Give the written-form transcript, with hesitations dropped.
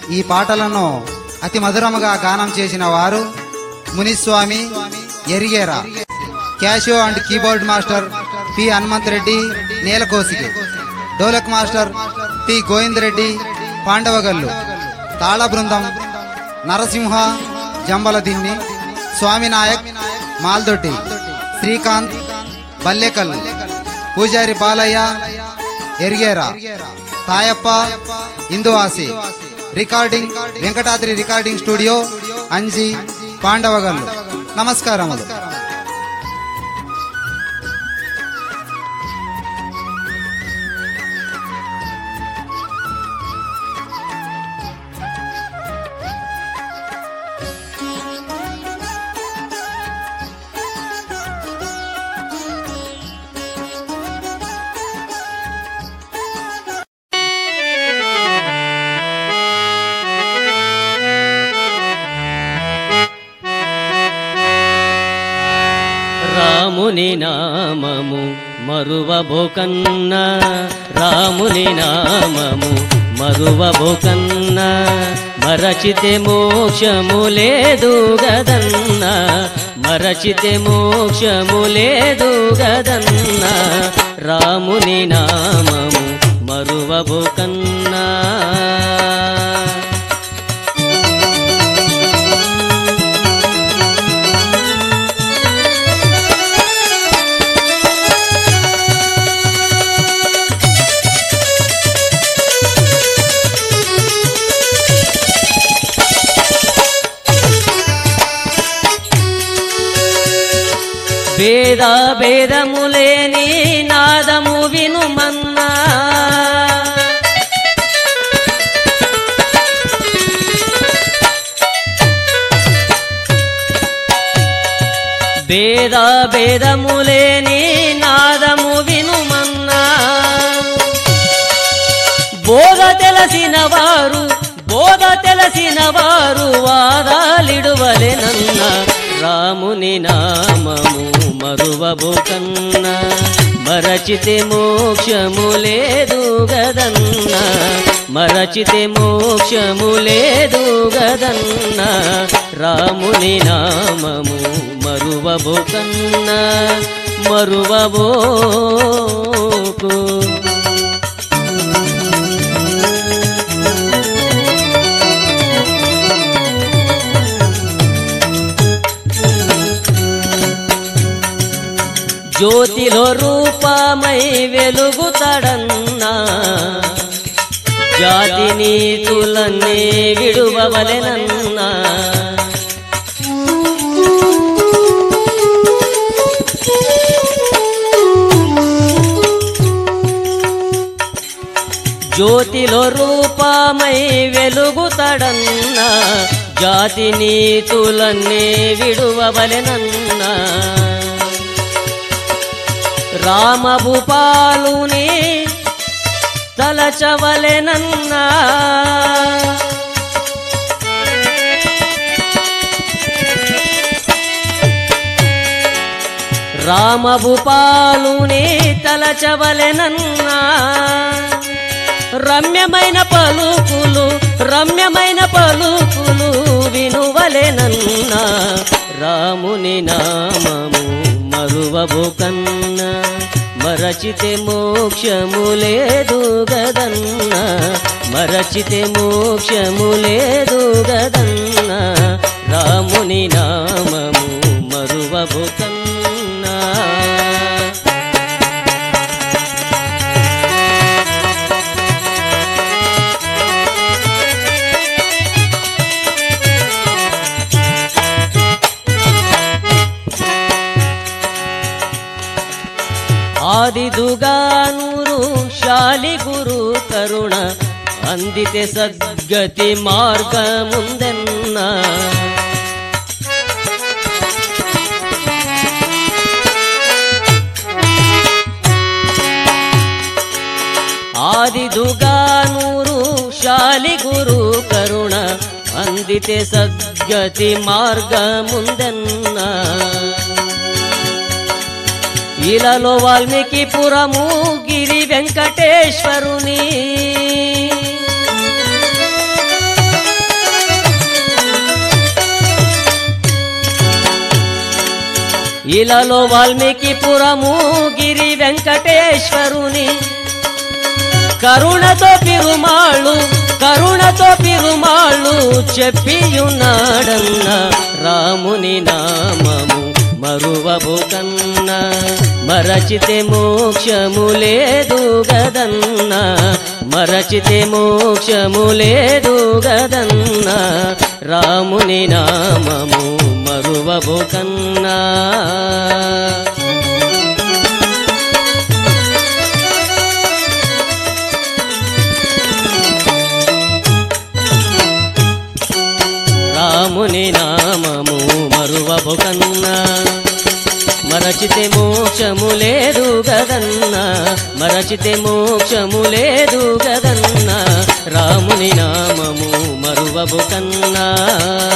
ఈ పాటలను అతి మధురముగా గానం చేసిన వారు Muniswamy Erigera. Casio and keyboard master P Hanumanth Reddy Neelakosigi. Dholak master P Govind Reddy Pandavagallu. తాళ బృందం Narasimha Jambaladinni, Swaminayak Maldoddi, Srikanth Ballekal, Pujari Balaiah Erigera, Tayappa Induvasi. Recording Venkatadri recording studio Anji Pandavagallu. నమస్కారములు. రాముని నామము మరువబోకన్న, రాముని నామము మరువబోకన్న, మరచితే మోక్షము లేదు గదన్న, మరచితే మోక్షము లేదు గదన్న, రాముని నామము మరువబోకన్నా. భేదములేని నాదము వినుమన్నా, భేదములేని నాదము వినుమన్నా, బోధ తెలిసిన వారు వాదాలిడువలెనన్న, రాముని నామము మరువబోకన్న, మరచితే మోక్షము లేదు గదన్న, మరచితే మోక్షము లేదు గదన్న, రాముని నామము మరువబోకన్న, మరువబోకు. జ్యోతిలో రూపమై వెలుగుతడన్నా, జాతి నీతులన్నీ విడువవలెనన్నా, జ్యోతిలో రూపమై వెలుగుతడన్నా, జాతి నీతులన్నీ విడువవలెనన్నా, రామభూపాలుని తలచవలెనన్నా, రామభూపాలుని తలచవలెనన్నా, రమ్యమైన పలుకులు వినువలెనన్నా, రాముని నామము మరువబోకన్న, మరచితే మోక్షము లేదు గదన్న, మరచితే మోక్షము లేదు గదన్న, రాముని నామము మరువబోకన్న. ఆదిదుగానూరు శాలి గురు కరుణ, అందితే సద్గతి మార్గముందెన్న, ఆదిదుగానూరు శాలి గురు కరుణ, అందితే సద్గతి మార్గముందెన్న, ఇలలో వాల్మీకిపురము గిరి వెంకటేశ్వరుని, ఇలాలో వాల్మీకిపురము గిరి వెంకటేశ్వరుని కరుణతో పిరుమాళ్ళు చెప్పియున్నాడన్న రాముని నామము మరువబు కన్న మరచితే మోక్షము లేదు గదన్న మరచితే మోక్షము లేదు గదన్న రాముని నామము మరువబు కన్నా రాముని నామము మరువబు కన్నా మరచితే మోక్షము లేదు గదన్న మరచితే మోక్షము లేదు గదన్న రాముని నామము మరువబు కన్నా